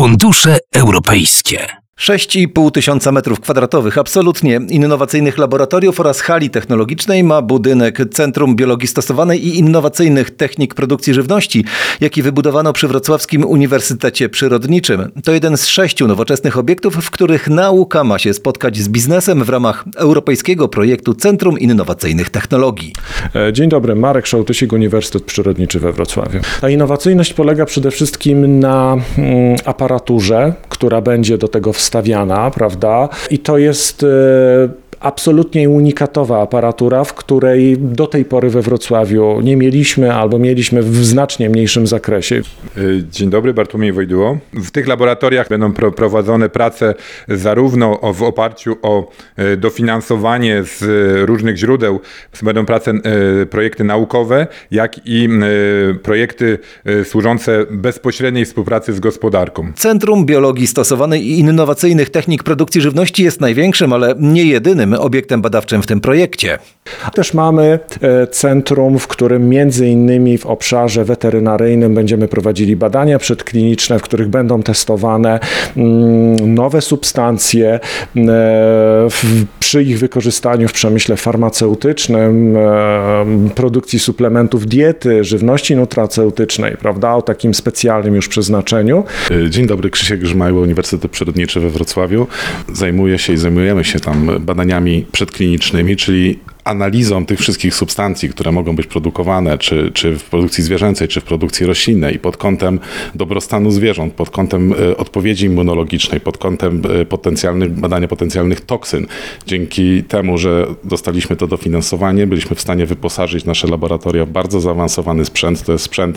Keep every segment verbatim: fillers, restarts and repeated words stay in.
Fundusze europejskie. sześć i pół tysiąca metrów kwadratowych absolutnie innowacyjnych laboratoriów oraz hali technologicznej ma budynek Centrum Biologii Stosowanej i Innowacyjnych Technik Produkcji Żywności, jaki wybudowano przy Wrocławskim Uniwersytecie Przyrodniczym. To jeden z sześciu nowoczesnych obiektów, w których nauka ma się spotkać z biznesem w ramach europejskiego projektu Centrum Innowacyjnych Technologii. Dzień dobry, Marek Szołtysik, Uniwersytet Przyrodniczy we Wrocławiu. Ta innowacyjność polega przede wszystkim na mm, aparaturze, która będzie do tego wstawiana, prawda? I to jest e, absolutnie unikatowa aparatura, w której do tej pory we Wrocławiu nie mieliśmy albo mieliśmy w znacznie mniejszym zakresie. Dzień dobry, Bartłomiej Wojduło. W tych laboratoriach będą pro, prowadzone prace zarówno o, w oparciu o e, dofinansowanie z e, różnych źródeł, będą prace, e, projekty naukowe, jak i e, projekty e, służące bezpośredniej współpracy z gospodarką. Centrum Biologii Stosowanej i Innowacyjnych Technik Produkcji Żywności jest największym, ale nie jedynym obiektem badawczym w tym projekcie. Też mamy centrum, w którym między innymi w obszarze weterynaryjnym będziemy prowadzili badania przedkliniczne, w których będą testowane nowe substancje przy ich wykorzystaniu w przemyśle farmaceutycznym, produkcji suplementów diety, żywności nutraceutycznej, prawda, o takim specjalnym już przeznaczeniu. Dzień dobry, Krzysiek Grzmajło, Uniwersytet Przyrodniczy we Wrocławiu. Zajmuję się i zajmujemy się tam badaniami przedklinicznymi, czyli analizą tych wszystkich substancji, które mogą być produkowane, czy, czy w produkcji zwierzęcej, czy w produkcji roślinnej, pod kątem dobrostanu zwierząt, pod kątem e, odpowiedzi immunologicznej, pod kątem e, potencjalnych, badania potencjalnych toksyn. Dzięki temu, że dostaliśmy to dofinansowanie, byliśmy w stanie wyposażyć nasze laboratoria w bardzo zaawansowany sprzęt. To jest sprzęt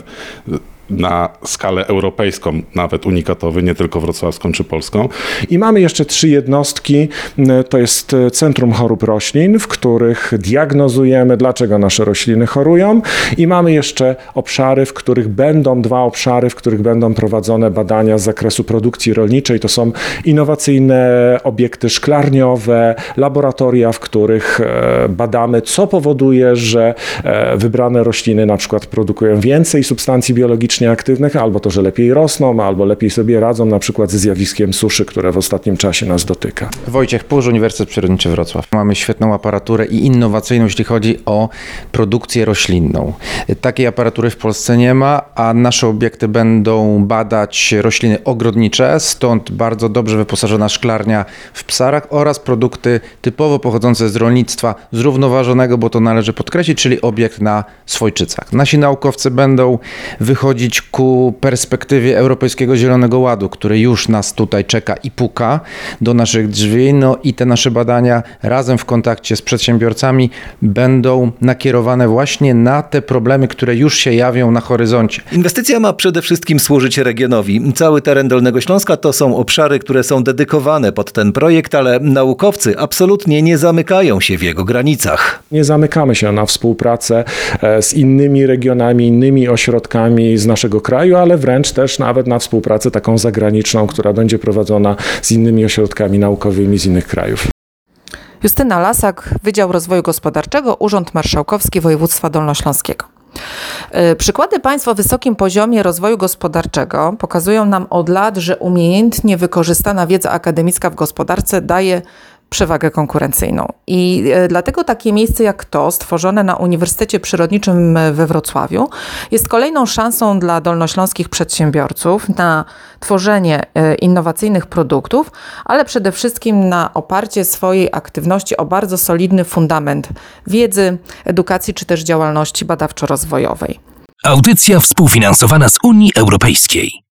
na skalę europejską, nawet unikatowy, nie tylko wrocławską czy polską. I mamy jeszcze trzy jednostki. To jest Centrum Chorób Roślin, w których diagnozujemy, dlaczego nasze rośliny chorują. I mamy jeszcze obszary, w których będą, dwa obszary, w których będą prowadzone badania z zakresu produkcji rolniczej. To są innowacyjne obiekty szklarniowe, laboratoria, w których badamy, co powoduje, że wybrane rośliny na przykład produkują więcej substancji biologicznych aktywnych, albo to, że lepiej rosną, albo lepiej sobie radzą na przykład ze zjawiskiem suszy, które w ostatnim czasie nas dotyka. Wojciech Puż, Uniwersytet Przyrodniczy Wrocław. Mamy świetną aparaturę i innowacyjną, jeśli chodzi o produkcję roślinną. Takiej aparatury w Polsce nie ma, a nasze obiekty będą badać rośliny ogrodnicze, stąd bardzo dobrze wyposażona szklarnia w Psarach oraz produkty typowo pochodzące z rolnictwa zrównoważonego, bo to należy podkreślić, czyli obiekt na Swojczycach. Nasi naukowcy będą wychodzić ku perspektywie Europejskiego Zielonego Ładu, który już nas tutaj czeka i puka do naszych drzwi. No i te nasze badania razem w kontakcie z przedsiębiorcami będą nakierowane właśnie na te problemy, które już się jawią na horyzoncie. Inwestycja ma przede wszystkim służyć regionowi. Cały teren Dolnego Śląska to są obszary, które są dedykowane pod ten projekt, ale naukowcy absolutnie nie zamykają się w jego granicach. Nie zamykamy się na współpracę z innymi regionami, innymi ośrodkami z naszego kraju, ale wręcz też nawet na współpracę taką zagraniczną, która będzie prowadzona z innymi ośrodkami naukowymi z innych krajów. Justyna Lasak, Wydział Rozwoju Gospodarczego, Urząd Marszałkowski Województwa Dolnośląskiego. Przykłady państw o wysokim poziomie rozwoju gospodarczego pokazują nam od lat, że umiejętnie wykorzystana wiedza akademicka w gospodarce daje przewagę konkurencyjną. I dlatego takie miejsce jak to, stworzone na Uniwersytecie Przyrodniczym we Wrocławiu, jest kolejną szansą dla dolnośląskich przedsiębiorców na tworzenie innowacyjnych produktów, ale przede wszystkim na oparcie swojej aktywności o bardzo solidny fundament wiedzy, edukacji czy też działalności badawczo-rozwojowej. Audycja współfinansowana z Unii Europejskiej.